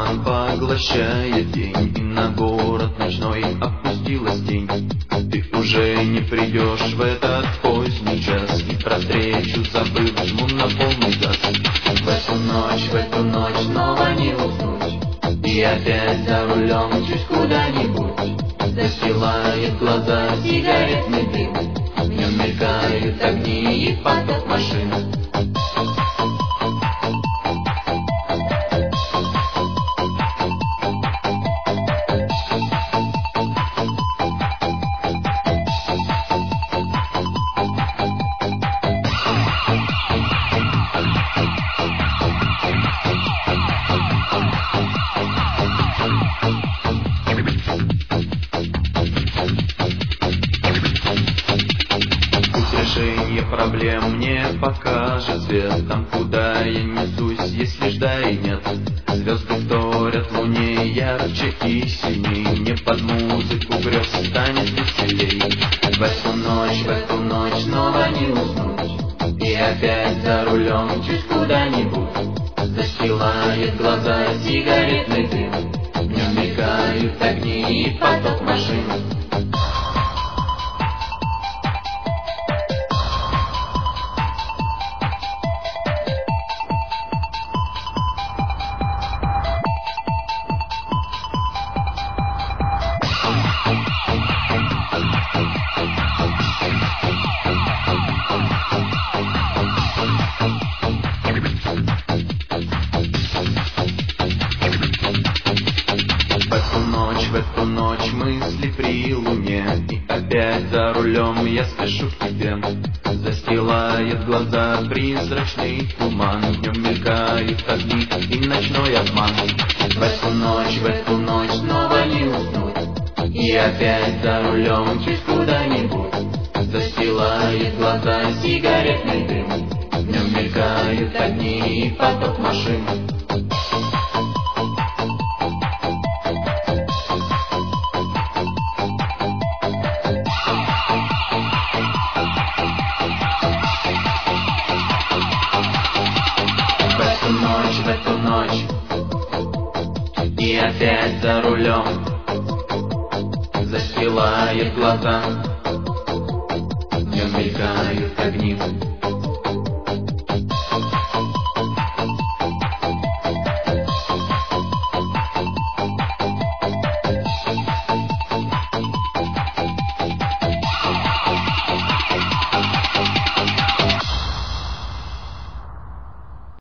туман поглощает день, и на город ночной опустилась тень. Ты уже не придешь в этот поздний час, и про встречу забыв, жму на полный газ. В эту ночь снова не уснуть, и опять за рулем чуть куда-нибудь. Застилает глаза сигаретный дым, в нем мелькают огни и поток машин. Решение проблем мне покажет свет, там, куда я несусь, есть лишь да и нет. Звезды вторят луне ярче и синей, мне под музыку грез станет веселей. В эту ночь снова не уснуть, и опять за рулем чуть куда-нибудь. Застилает глаза сигаретный дым, в нем мелькают огни и поток машин. В эту ночь мысли при луне, и опять за рулем я спешу к тебе. Застилает глаза призрачный туман, в нем мелькают огни и ночной обман. В эту ночь снова не уснуть, и опять за рулем чуть куда-нибудь. Застилает глаза сигаретный дым, в нем мелькают огни и поток машин. В эту ночь, и опять за рулем. Застилает глаза, в нем мелькают огни.